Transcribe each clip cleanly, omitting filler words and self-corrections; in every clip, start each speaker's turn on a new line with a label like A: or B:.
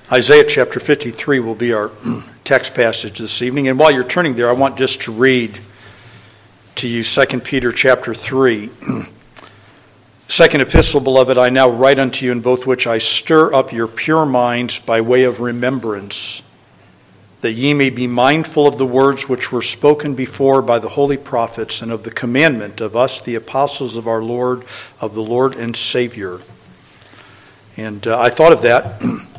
A: Isaiah chapter 53 will be our text passage this evening. And while you're turning there, I want just to read to you 2 Peter chapter 3. Second epistle, beloved, I now write unto you, in both which I stir up your pure minds by way of remembrance, that ye may be mindful of the words which were spoken before by the holy prophets, and of the commandment of us, the apostles of our Lord, of the Lord and Savior. And I thought of that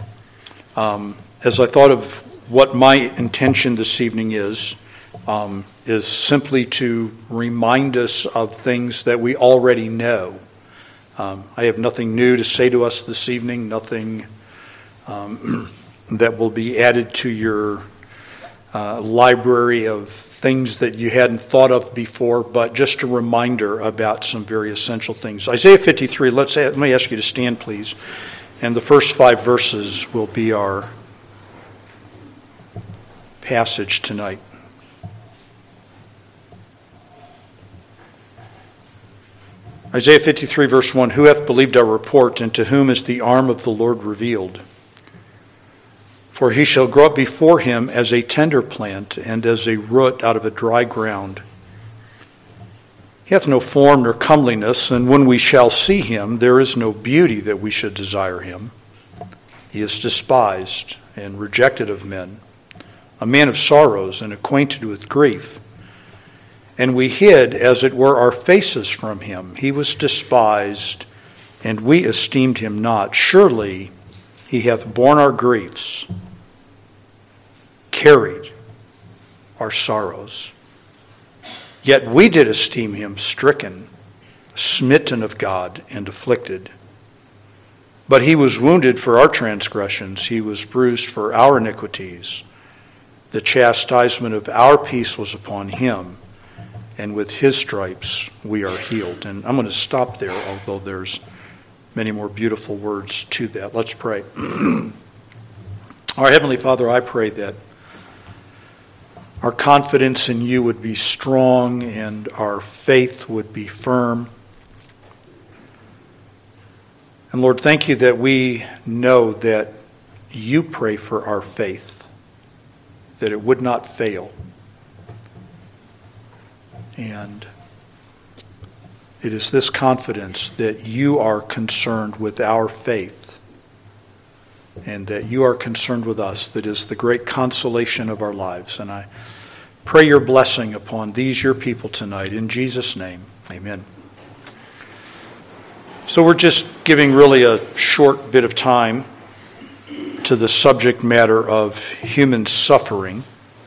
A: as I thought of what my intention this evening is simply to remind us of things that we already know. I have nothing new to say to us this evening, nothing that will be added to your library of things that you hadn't thought of before, but just a reminder about some very essential things. Isaiah 53, let me ask you to stand, please. And the first 5 verses will be our passage tonight. Isaiah 53, verse 1, Who hath believed our report, and to whom is the arm of the Lord revealed? For he shall grow up before him as a tender plant, and as a root out of a dry ground. He hath no form nor comeliness, and when we shall see him, there is no beauty that we should desire him. He is despised and rejected of men, a man of sorrows and acquainted with grief. And we hid, as it were, our faces from him. He was despised, and we esteemed him not. Surely he hath borne our griefs, carried our sorrows. Yet we did esteem him stricken, smitten of God, and afflicted. But he was wounded for our transgressions, he was bruised for our iniquities. The chastisement of our peace was upon him, and with his stripes we are healed. And I'm going to stop there, although there's many more beautiful words to that. Let's pray. Our Heavenly Father, I pray that our confidence in you would be strong and our faith would be firm. And Lord, thank you that we know that you pray for our faith, that it would not fail. And it is this confidence that you are concerned with our faith and that you are concerned with us that is the great consolation of our lives. And I pray your blessing upon these, your people, tonight. In Jesus' name, amen. So we're just giving really a short bit of time to the subject matter of human suffering.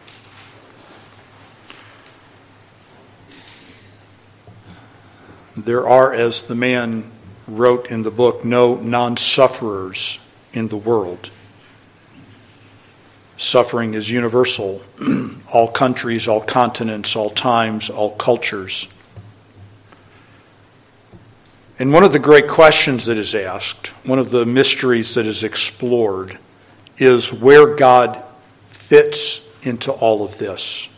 A: There are, as the man wrote in the book, no non-sufferers in the world. Suffering is universal. All countries, all continents, all times, all cultures. And one of the great questions that is asked, one of the mysteries that is explored, is where God fits into all of this.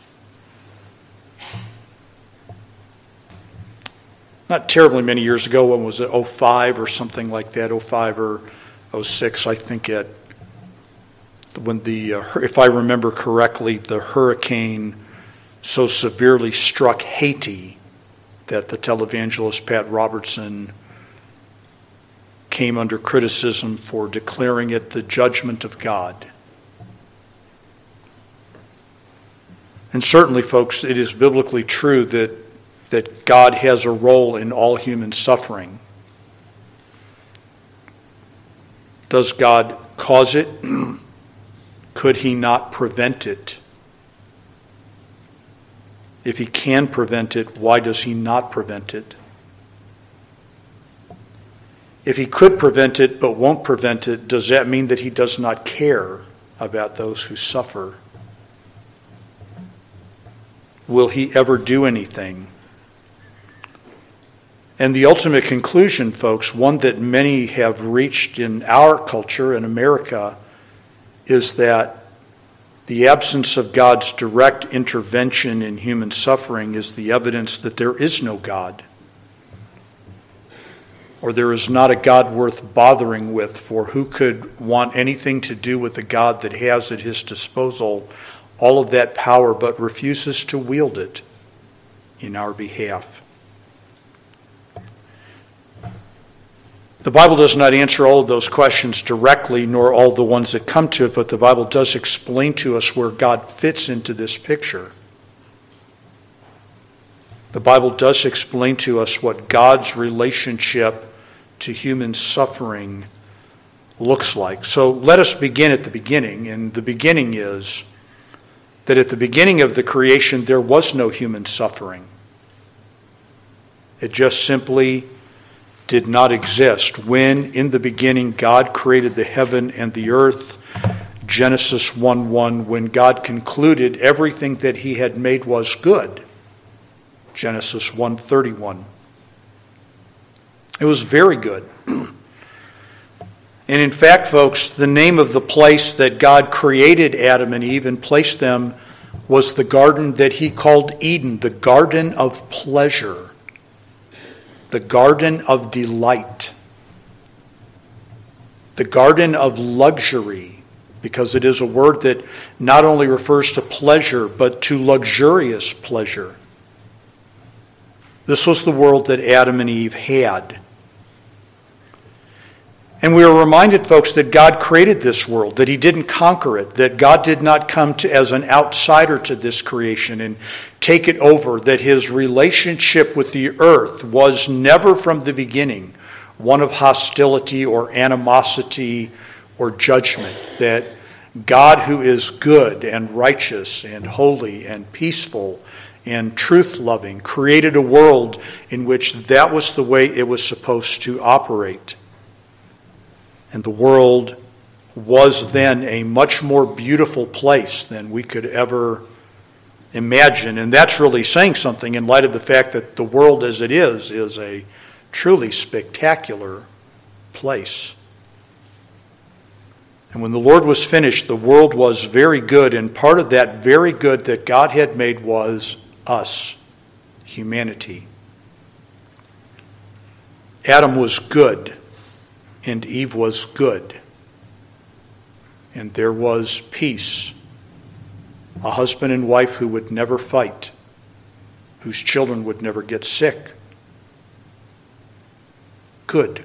A: Not terribly many years ago, when was it, 05 or something like that, 05 or 06, I think when if I remember correctly, the hurricane so severely struck Haiti that the televangelist Pat Robertson came under criticism for declaring it the judgment of God. And certainly, folks, it is biblically true that God has a role in all human suffering. Does God cause it? Could he not prevent it? If he can prevent it, why does he not prevent it? If he could prevent it but won't prevent it, does that mean that he does not care about those who suffer? Will he ever do anything? And the ultimate conclusion, folks, one that many have reached in our culture, in America, is that the absence of God's direct intervention in human suffering is the evidence that there is no God. or there is not a God worth bothering with, for who could want anything to do with a God that has at his disposal all of that power but refuses to wield it in our behalf? The Bible does not answer all of those questions directly, nor all the ones that come to it, but the Bible does explain to us where God fits into this picture. The Bible does explain to us what God's relationship to human suffering looks like. So let us begin at the beginning, and the beginning is that at the beginning of the creation there was no human suffering. It just simply did not exist. When in the beginning God created the heaven and the earth, Genesis 1:1, when God concluded everything that he had made was good, Genesis 1:31. It was very good. And in fact, folks, the name of the place that God created Adam and Eve and placed them was the garden that he called Eden, the garden of pleasure, the garden of delight, the garden of luxury, because it is a word that not only refers to pleasure, but to luxurious pleasure. This was the world that Adam and Eve had. And we are reminded, folks, that God created this world, that he didn't conquer it, that God did not come as an outsider to this creation and take it over, that his relationship with the earth was never from the beginning one of hostility or animosity or judgment, that God, who is good and righteous and holy and peaceful and truth-loving, created a world in which that was the way it was supposed to operate. And the world was then a much more beautiful place than we could ever imagine. And that's really saying something in light of the fact that the world as it is a truly spectacular place. And when the Lord was finished, the world was very good, and part of that very good that God had made was us, humanity. Adam was good, and Eve was good. And there was peace. A husband and wife who would never fight, whose children would never get sick. Good.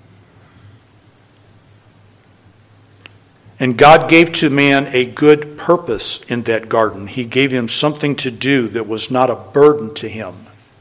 A: And God gave to man a good purpose in that garden. He gave him something to do that was not a burden to him.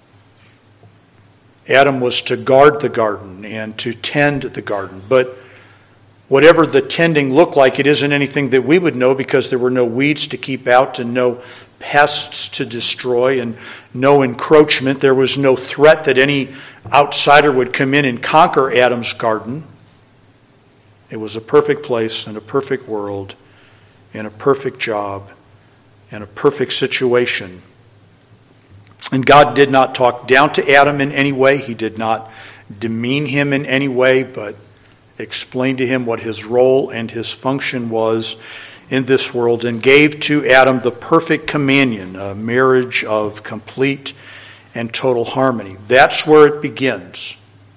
A: Adam was to guard the garden and to tend the garden. But whatever the tending looked like, it isn't anything that we would know, because there were no weeds to keep out and no pests to destroy and no encroachment. There was no threat that any outsider would come in and conquer Adam's garden. It was a perfect place and a perfect world and a perfect job and a perfect situation. And God did not talk down to Adam in any way. He did not demean him in any way, but explained to him what his role and his function was in this world, and gave to Adam the perfect companion, a marriage of complete and total harmony. That's where it begins.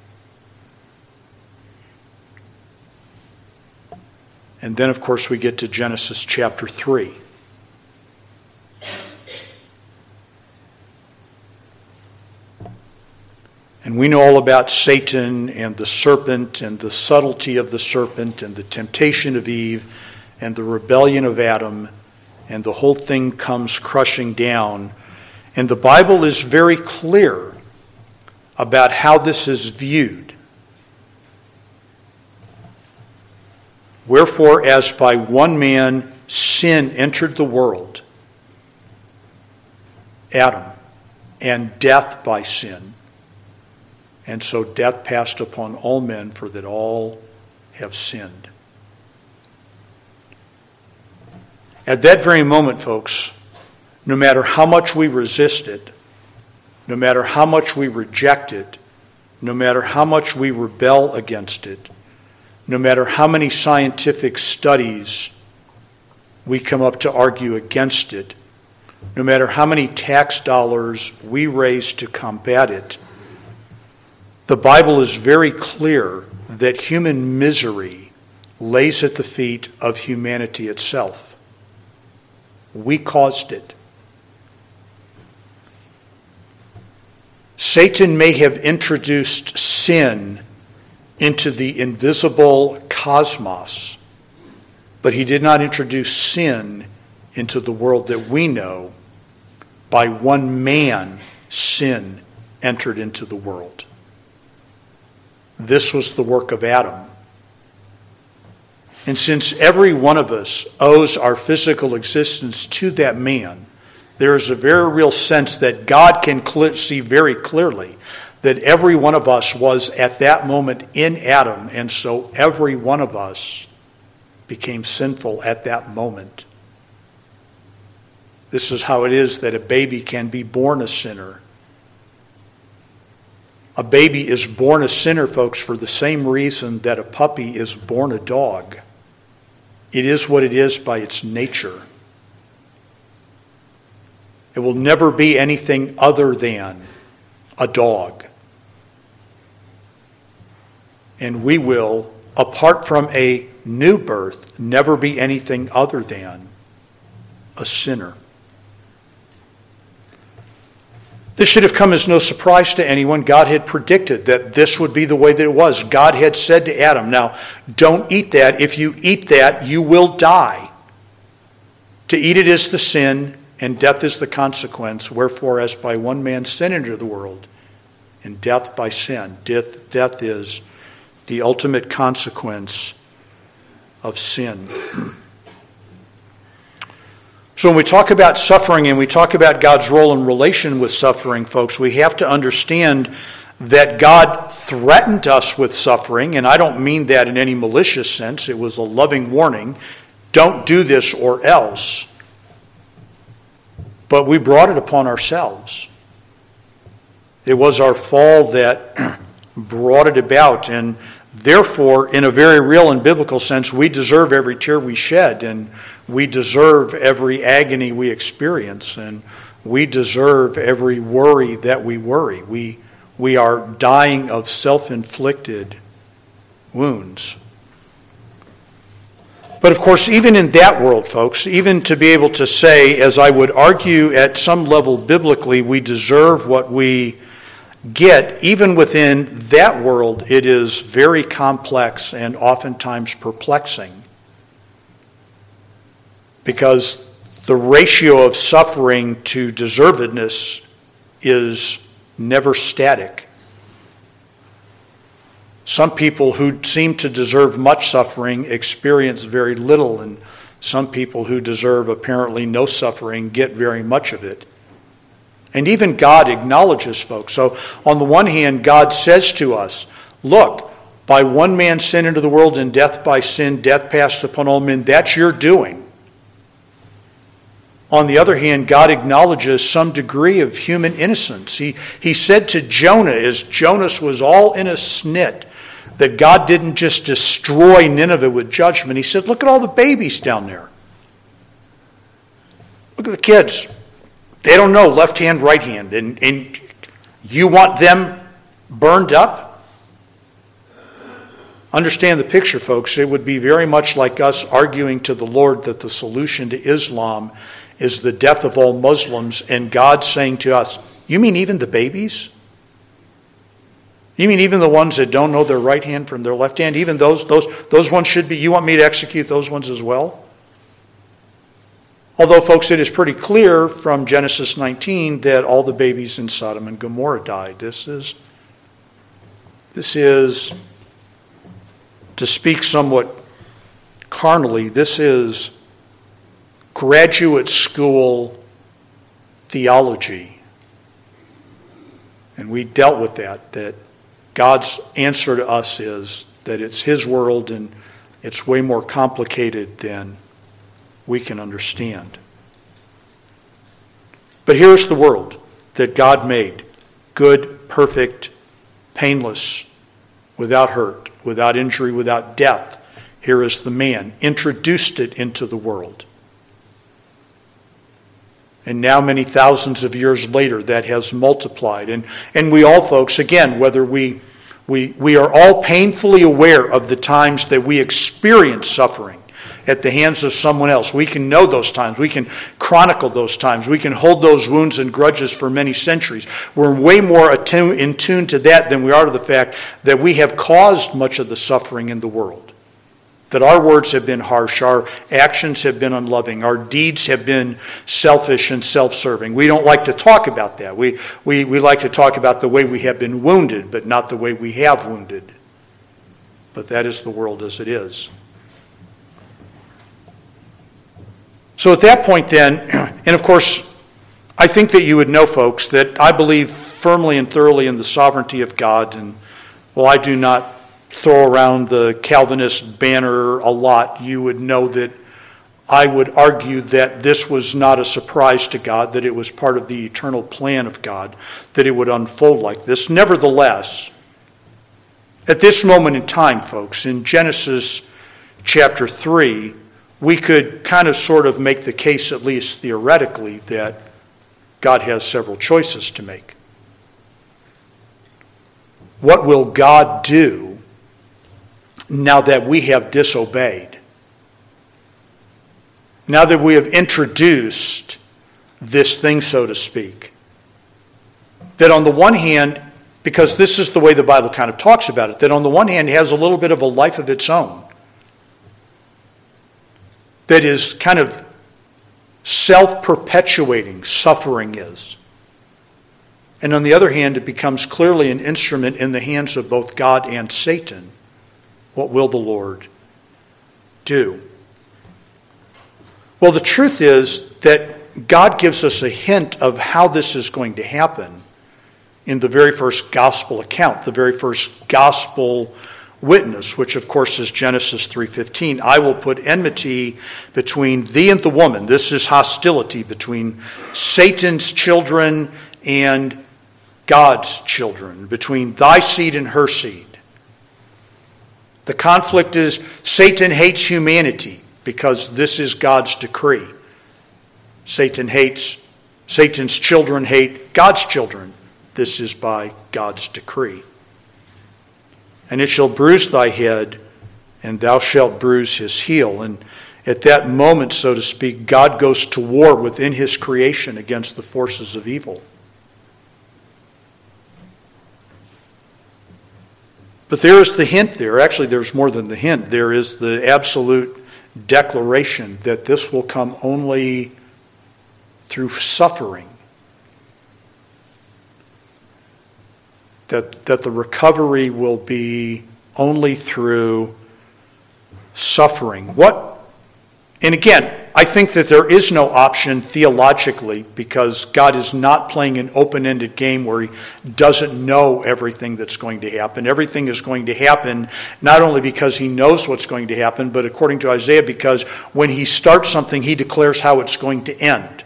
A: And then, of course, we get to Genesis chapter 3. And we know all about Satan and the serpent and the subtlety of the serpent and the temptation of Eve and the rebellion of Adam, and the whole thing comes crushing down. And the Bible is very clear about how this is viewed. Wherefore, as by one man sin entered the world, Adam, and death by sin, and so death passed upon all men, for that all have sinned. At that very moment, folks, no matter how much we resist it, no matter how much we reject it, no matter how much we rebel against it, no matter how many scientific studies we come up to argue against it, no matter how many tax dollars we raise to combat it, The Bible is very clear that human misery lays at the feet of humanity itself. We caused it. Satan may have introduced sin into the invisible cosmos, but he did not introduce sin into the world that we know. By one man, sin entered into the world. This was the work of Adam. And since every one of us owes our physical existence to that man, there is a very real sense that God can see very clearly that every one of us was at that moment in Adam, and so every one of us became sinful at that moment. This is how it is that a baby can be born a sinner. A baby is born a sinner, folks, for the same reason that a puppy is born a dog. It is what it is by its nature. It will never be anything other than a dog. And we will, apart from a new birth, never be anything other than a sinner. This should have come as no surprise to anyone. God had predicted that this would be the way that it was. God had said to Adam, now, don't eat that. If you eat that, you will die. To eat it is the sin, and death is the consequence. Wherefore, as by one man sin entered the world, and death by sin. Death is the ultimate consequence of sin. So when we talk about suffering and we talk about God's role in relation with suffering, folks, we have to understand that God threatened us with suffering, and I don't mean that in any malicious sense. It was a loving warning. Don't do this or else. But we brought it upon ourselves. It was our fall that brought it about, and therefore, in a very real and biblical sense, we deserve every tear we shed, and we deserve every agony we experience, and we deserve every worry that we worry. We are dying of self-inflicted wounds. But of course, even in that world, folks, even to be able to say, as I would argue at some level biblically, we deserve what we get, even within that world, it is very complex and oftentimes perplexing. Because the ratio of suffering to deservedness is never static. Some people who seem to deserve much suffering experience very little, and some people who deserve apparently no suffering get very much of it. And even God acknowledges folks. So on the one hand, God says to us, look, by one man sin into the world, and death by sin, death passed upon all men. That's your doing. On the other hand, God acknowledges some degree of human innocence. He said to Jonah, as Jonas was all in a snit, that God didn't just destroy Nineveh with judgment. He said, look at all the babies down there. Look at the kids. They don't know left hand, right hand. And you want them burned up? Understand the picture, folks. It would be very much like us arguing to the Lord that the solution to Islam is the death of all Muslims, and God saying to us, you mean even the babies? You mean even the ones that don't know their right hand from their left hand? Even those ones should be, you want me to execute those ones as well? Although, folks, it is pretty clear from Genesis 19 that all the babies in Sodom and Gomorrah died. This is, to speak somewhat carnally, this is graduate school theology. And we dealt with that God's answer to us is that it's His world and it's way more complicated than we can understand. But here's the world that God made. Good, perfect, painless, without hurt, without injury, without death. Here is the man. Introduced it into the world. And now many thousands of years later, that has multiplied. And we all, folks, again, whether we We are all painfully aware of the times that we experience suffering at the hands of someone else. We can know those times. We can chronicle those times. We can hold those wounds and grudges for many centuries. We're way more in tune to that than we are to the fact that we have caused much of the suffering in the world. That our words have been harsh, our actions have been unloving, our deeds have been selfish and self-serving. We don't like to talk about that. We like to talk about the way we have been wounded, but not the way we have wounded. But that is the world as it is. So at that point then, and of course, I think that you would know, folks, that I believe firmly and thoroughly in the sovereignty of God. And while I do not throw around the Calvinist banner a lot, you would know that I would argue that this was not a surprise to God, that it was part of the eternal plan of God, that it would unfold like this. Nevertheless, at this moment in time, folks, in Genesis chapter 3, we could kind of sort of make the case, at least theoretically, that God has several choices to make. What will God do now that we have disobeyed? Now that we have introduced this thing, so to speak, that on the one hand, because this is the way the Bible kind of talks about it, that on the one hand it has a little bit of a life of its own, that is kind of self-perpetuating, suffering is. And on the other hand, it becomes clearly an instrument in the hands of both God and Satan. What will the Lord do? Well, the truth is that God gives us a hint of how this is going to happen in the very first gospel account, the very first gospel witness, which of course is Genesis 3:15. I will put enmity between thee and the woman. This is hostility between Satan's children and God's children, between thy seed and her seed. The conflict is Satan hates humanity because this is God's decree. Satan's children hate God's children. This is by God's decree. And it shall bruise thy head, and thou shalt bruise his heel. And at that moment, so to speak, God goes to war within his creation against the forces of evil. But there is the hint there. Actually, there's more than the hint. There is the absolute declaration that this will come only through suffering. That the recovery will be only through suffering. And again, I think that there is no option theologically, because God is not playing an open-ended game where he doesn't know everything that's going to happen. Everything is going to happen not only because he knows what's going to happen, but according to Isaiah, because when he starts something, he declares how it's going to end.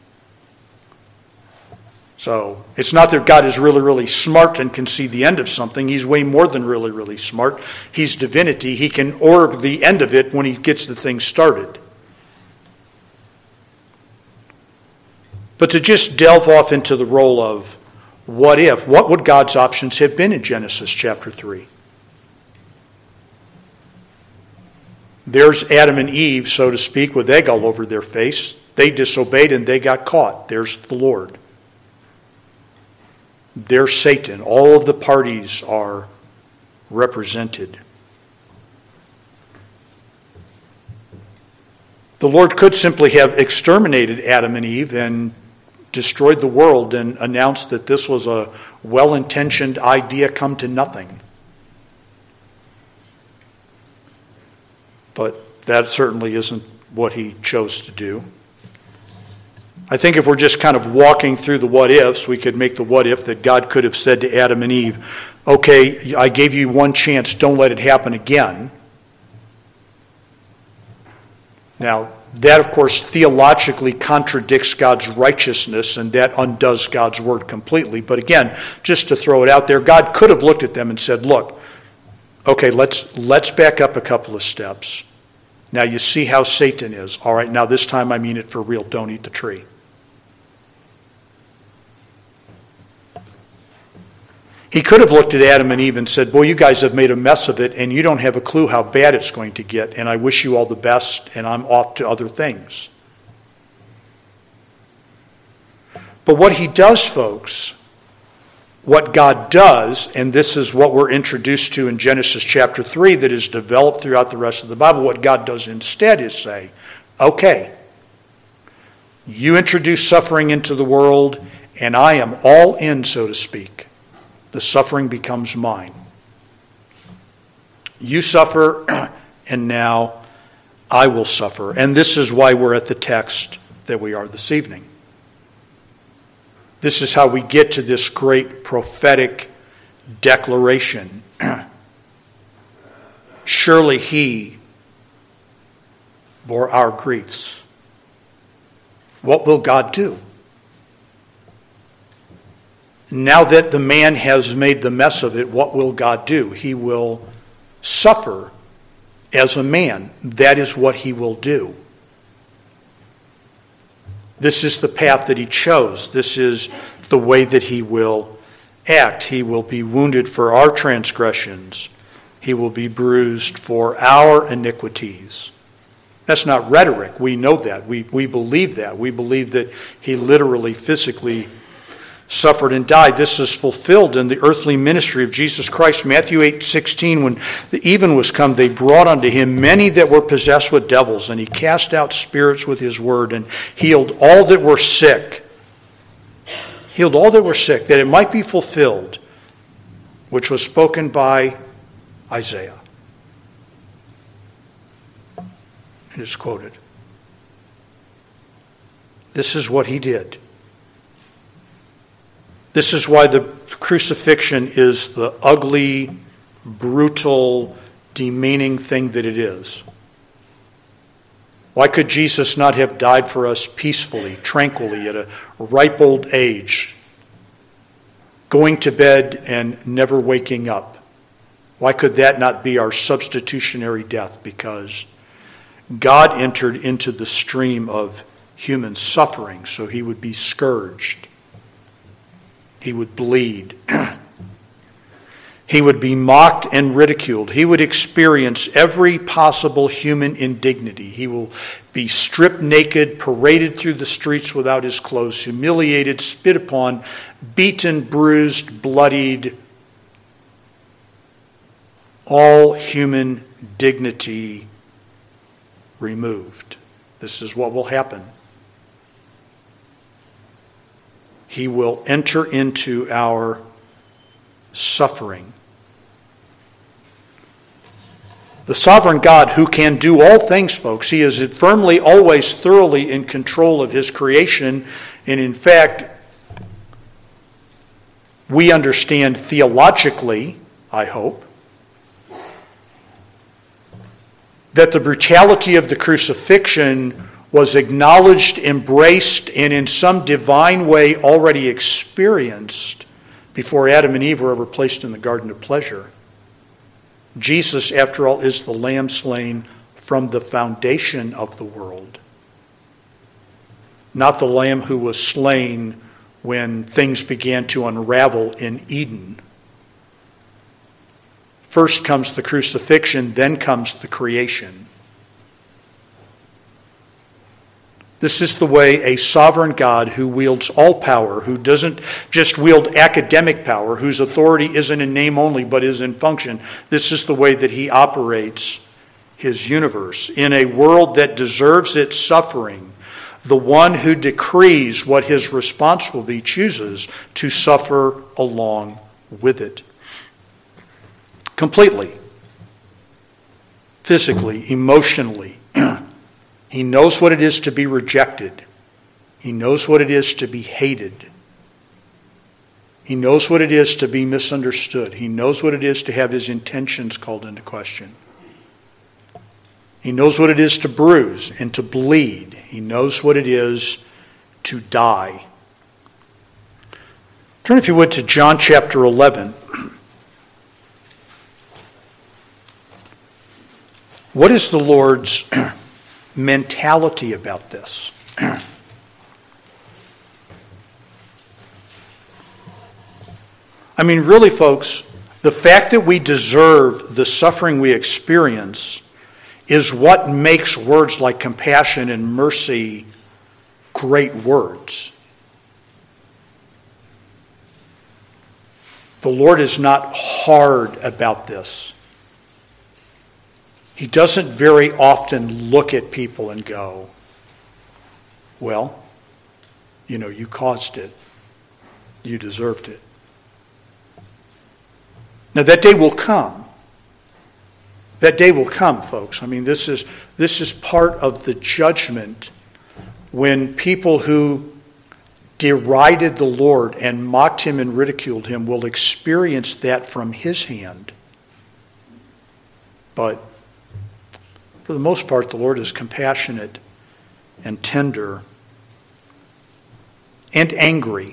A: So it's not that God is really, really smart and can see the end of something. He's way more than really, really smart. He's divinity. He can order the end of it when he gets the thing started. But to just delve off into the role of what if, what would God's options have been in Genesis chapter 3? There's Adam and Eve, so to speak, with egg all over their face. They disobeyed and they got caught. There's the Lord. There's Satan. All of the parties are represented. The Lord could simply have exterminated Adam and Eve and destroyed the world and announced that this was a well-intentioned idea come to nothing. But that certainly isn't what he chose to do. I think if we're just kind of walking through the what-ifs, we could make the what-if that God could have said to Adam and Eve, okay, I gave you one chance, don't let it happen again. Now, that, of course, theologically contradicts God's righteousness, and that undoes God's word completely. But again, just to throw it out there, God could have looked at them and said, look, okay, let's back up a couple of steps. Now you see how Satan is. All right, now this time I mean it for real. Don't eat the tree. He could have looked at Adam and Eve and said, boy, you guys have made a mess of it, and you don't have a clue how bad it's going to get, and I wish you all the best, and I'm off to other things. But what he does, folks, what God does, and this is what we're introduced to in Genesis chapter 3 that is developed throughout the rest of the Bible, what God does instead is say, okay, you introduce suffering into the world, and I am all in, so to speak. The suffering becomes mine. You suffer, and now I will suffer. And this is why we're at the text that we are this evening. This is how we get to this great prophetic declaration. Surely he bore our griefs. What will God do? Now that the man has made the mess of it, what will God do? He will suffer as a man. That is what he will do. This is the path that he chose. This is the way that he will act. He will be wounded for our transgressions. He will be bruised for our iniquities. That's not rhetoric. We know that. We believe that. We believe that he literally, physically suffered and died. This is fulfilled in the earthly ministry of Jesus Christ. Matthew 8:16, when the even was come, they brought unto him many that were possessed with devils, and he cast out spirits with his word, and healed all that were sick. Healed all that were sick, that it might be fulfilled, which was spoken by Isaiah. And it's quoted. This is what he did. This is why the crucifixion is the ugly, brutal, demeaning thing that it is. Why could Jesus not have died for us peacefully, tranquilly, at a ripe old age, going to bed and never waking up? Why could that not be our substitutionary death? Because God entered into the stream of human suffering, so he would be scourged. He would bleed. He would be mocked and ridiculed. He would experience every possible human indignity. He will be stripped naked, paraded through the streets without his clothes, humiliated, spit upon, beaten, bruised, bloodied. All human dignity removed. This is what will happen. He will enter into our suffering. The sovereign God who can do all things, folks, he is firmly, always, thoroughly in control of his creation. And in fact, we understand theologically, I hope, that the brutality of the crucifixion was acknowledged, embraced, and in some divine way already experienced before Adam and Eve were ever placed in the garden of pleasure. Jesus, after all, is the Lamb slain from the foundation of the world, not the Lamb who was slain when things began to unravel in Eden. First comes the crucifixion, then comes the creation. This is the way a sovereign God who wields all power, who doesn't just wield academic power, whose authority isn't in name only but is in function, this is the way that he operates his universe. In a world that deserves its suffering, the one who decrees what his response will be chooses to suffer along with it. Completely. Physically, emotionally. He knows what it is to be rejected. He knows what it is to be hated. He knows what it is to be misunderstood. He knows what it is to have his intentions called into question. He knows what it is to bruise and to bleed. He knows what it is to die. Turn, if you would, to John chapter 11. What is the Lord's mentality about this? I mean, really, folks, the fact that we deserve the suffering we experience is what makes words like compassion and mercy great words. The Lord is not hard about this. He doesn't very often look at people and go, well, you caused it. You deserved it. Now that day will come. That day will come, folks. I mean, this is part of the judgment when people who derided the Lord and mocked him and ridiculed him will experience that from his hand. But for the most part, the Lord is compassionate and tender and angry.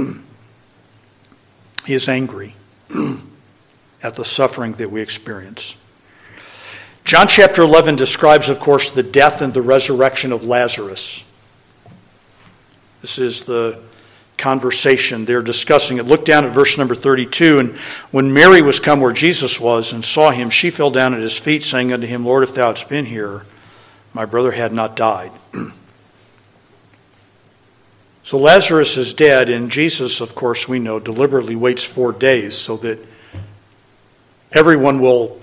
A: He is angry at the suffering that we experience. John chapter 11 describes, of course, the death and the resurrection of Lazarus. This is the conversation they're discussing it. Look down at verse number 32. And when Mary was come where Jesus was and saw him, she fell down at his feet, saying unto him, Lord, if thou hadst been here, my brother had not died. So Lazarus is dead, and Jesus, of course, we know, deliberately waits 4 days so that everyone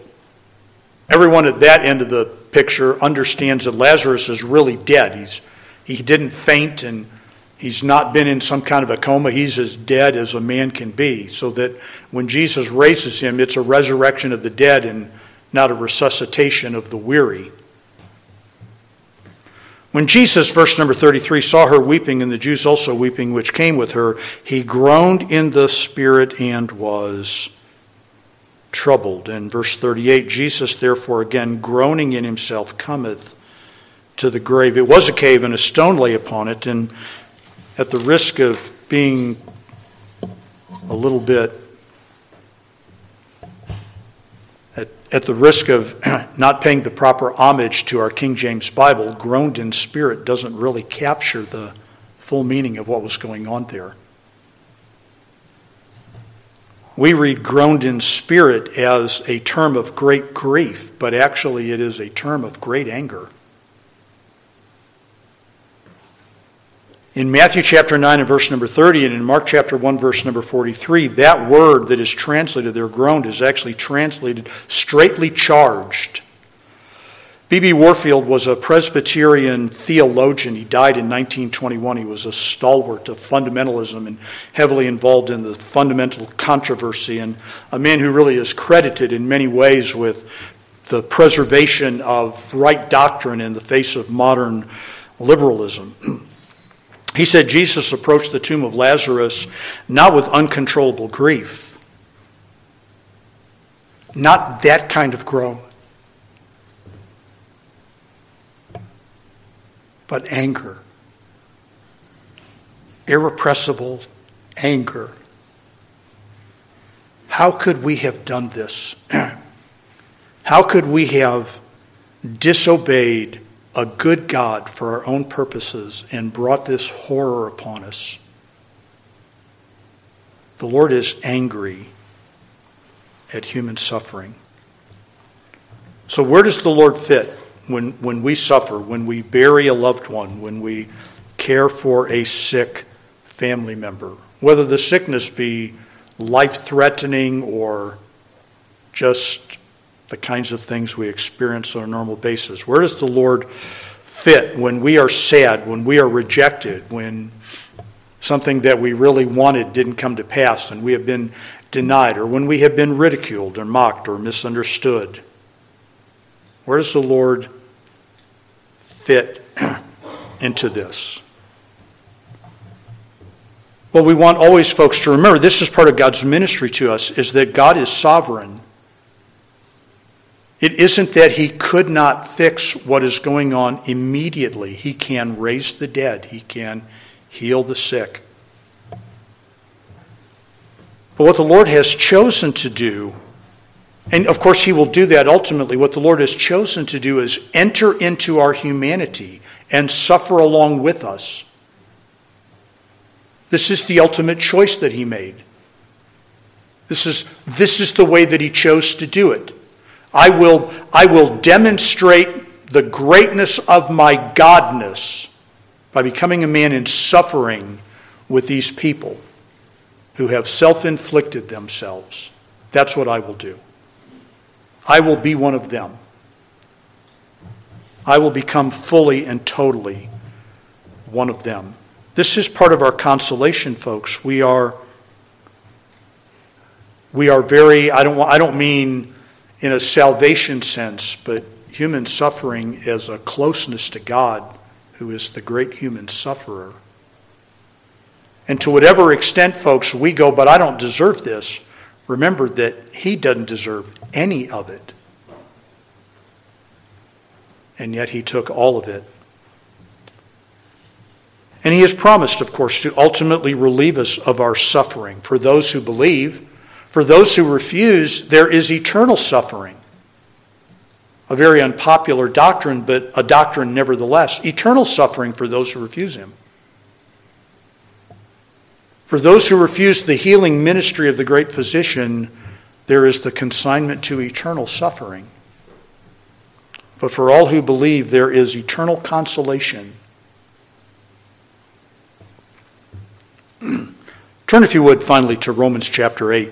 A: at that end of the picture understands that Lazarus is really dead. He didn't faint, and he's not been in some kind of a coma. He's as dead as a man can be, so that when Jesus raises him, it's a resurrection of the dead and not a resuscitation of the weary. When Jesus, verse number 33, saw her weeping, and the Jews also weeping, which came with her, he groaned in the spirit and was troubled. And verse 38, Jesus, therefore, again groaning in himself, cometh to the grave. It was a cave, and a stone lay upon it, and at the risk of being a little bit, at the risk of not paying the proper homage to our King James Bible, groaned in spirit doesn't really capture the full meaning of what was going on there. We read groaned in spirit as a term of great grief, but actually it is a term of great anger. In Matthew chapter 9 and verse number 30, and in Mark chapter 1 verse number 43, that word that is translated there, groaned, is actually translated straightly charged. B.B. Warfield was a Presbyterian theologian. He died in 1921. He was a stalwart of fundamentalism and heavily involved in the fundamental controversy, and a man who really is credited in many ways with the preservation of right doctrine in the face of modern liberalism. He said Jesus approached the tomb of Lazarus not with uncontrollable grief, not that kind of groan, but anger, irrepressible anger. How could we have done this? How could we have disobeyed a good God for our own purposes and brought this horror upon us? The Lord is angry at human suffering. So where does the Lord fit when we suffer, when we bury a loved one, when we care for a sick family member? Whether the sickness be life-threatening or just the kinds of things we experience on a normal basis. Where does the Lord fit when we are sad, when we are rejected, when something that we really wanted didn't come to pass and we have been denied, or when we have been ridiculed or mocked or misunderstood? Where does the Lord fit into this? Well, we want always, folks, to remember this is part of God's ministry to us, is that God is sovereign. It isn't that he could not fix what is going on immediately. He can raise the dead. He can heal the sick. But what the Lord has chosen to do, and of course he will do that ultimately, what the Lord has chosen to do is enter into our humanity and suffer along with us. This is the ultimate choice that he made. This is the way that he chose to do it. I will demonstrate the greatness of my godness by becoming a man in suffering with these people who have self-inflicted themselves. That's what I will do. I will be one of them. I will become fully and totally one of them. This is part of our consolation, folks. We are very, I don't mean in a salvation sense, but human suffering is a closeness to God, who is the great human sufferer. And to whatever extent, folks, we go, but I don't deserve this, remember that he doesn't deserve any of it. And yet he took all of it. And he has promised, of course, to ultimately relieve us of our suffering. For those who believe, for those who refuse, there is eternal suffering. A very unpopular doctrine, but a doctrine nevertheless. Eternal suffering for those who refuse him. For those who refuse the healing ministry of the great physician, there is the consignment to eternal suffering. But for all who believe, there is eternal consolation. Turn, if you would, finally to Romans chapter 8.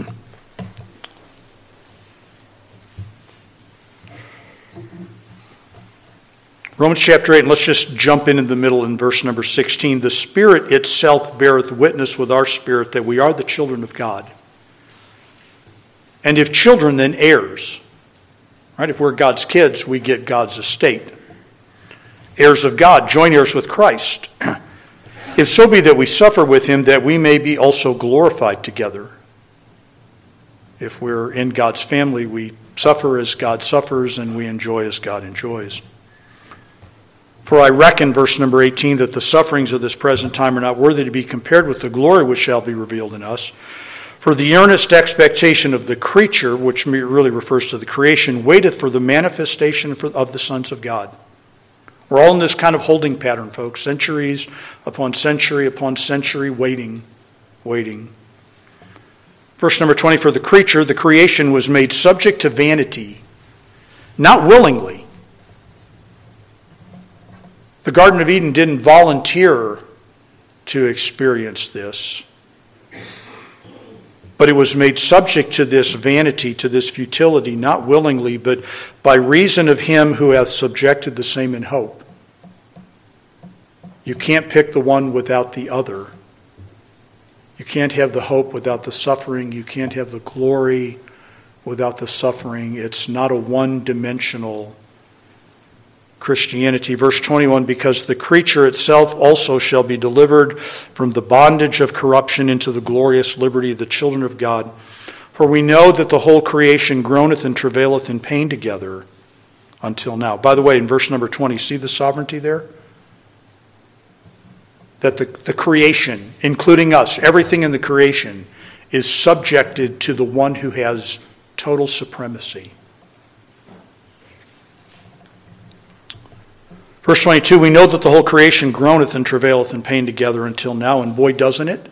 A: Romans chapter 8, and let's just jump in the middle in verse number 16. The Spirit itself beareth witness with our spirit that we are the children of God. And if children, then heirs. Right? If we're God's kids, we get God's estate. Heirs of God, joint heirs with Christ. If so be that we suffer with him, that we may be also glorified together. If we're in God's family, we suffer as God suffers, and we enjoy as God enjoys. For I reckon, verse number 18, that the sufferings of this present time are not worthy to be compared with the glory which shall be revealed in us. For the earnest expectation of the creature, which really refers to the creation, waiteth for the manifestation of the sons of God. We're all in this kind of holding pattern, folks. Centuries upon century upon century, waiting. Verse number 20, for the creature, the creation, was made subject to vanity, not willingly. The Garden of Eden didn't volunteer to experience this. But it was made subject to this vanity, to this futility, not willingly, but by reason of him who hath subjected the same in hope. You can't pick the one without the other. You can't have the hope without the suffering. You can't have the glory without the suffering. It's not a one-dimensional Christianity. Verse 21, because the creature itself also shall be delivered from the bondage of corruption into the glorious liberty of the children of God. For we know that the whole creation groaneth and travaileth in pain together until now. By the way, in verse number 20, see the sovereignty there? That the creation, including us, everything in the creation, is subjected to the one who has total supremacy. Verse 22, we know that the whole creation groaneth and travaileth in pain together until now, and boy, doesn't it?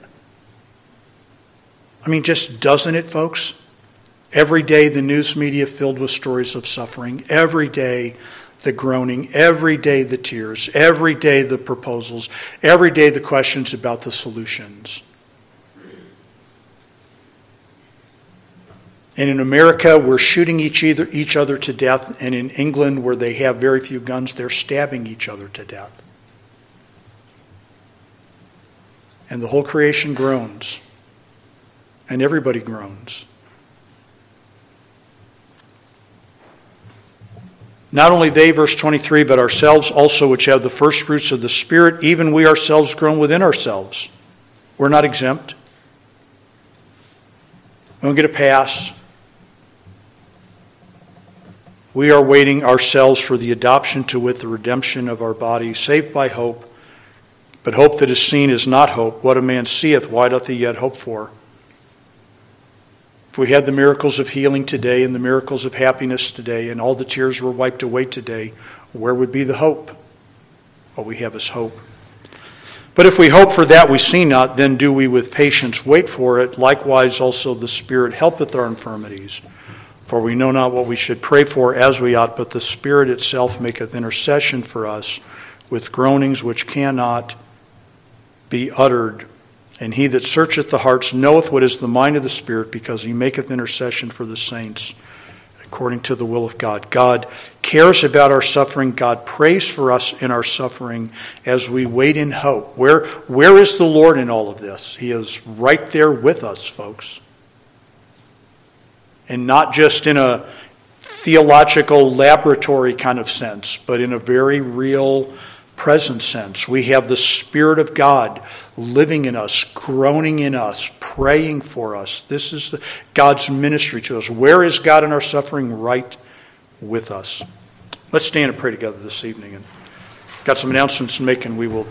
A: I mean, just doesn't it, folks? Every day the news media filled with stories of suffering. Every day the groaning. Every day the tears. Every day the proposals. Every day the questions about the solutions. And in America, we're shooting each other to death. And in England, where they have very few guns, they're stabbing each other to death. And the whole creation groans. And everybody groans. Not only they, verse 23, but ourselves also, which have the first fruits of the Spirit, even we ourselves groan within ourselves. We're not exempt. We don't get a pass. We are waiting ourselves for the adoption, to wit, the redemption of our body, saved by hope. But hope that is seen is not hope. What a man seeth, why doth he yet hope for? If we had the miracles of healing today and the miracles of happiness today and all the tears were wiped away today, where would be the hope? What we have is hope. But if we hope for that we see not, then do we with patience wait for it. Likewise also the Spirit helpeth our infirmities. For we know not what we should pray for as we ought, but the Spirit itself maketh intercession for us with groanings which cannot be uttered. And he that searcheth the hearts knoweth what is the mind of the Spirit, because he maketh intercession for the saints according to the will of God. God cares about our suffering. God prays for us in our suffering as we wait in hope. Where is the Lord in all of this? He is right there with us, folks. And not just in a theological laboratory kind of sense, but in a very real present sense. We have the Spirit of God living in us, groaning in us, praying for us. This is God's ministry to us. Where is God in our suffering? Right with us. Let's stand and pray together this evening. And got some announcements to make, and we will be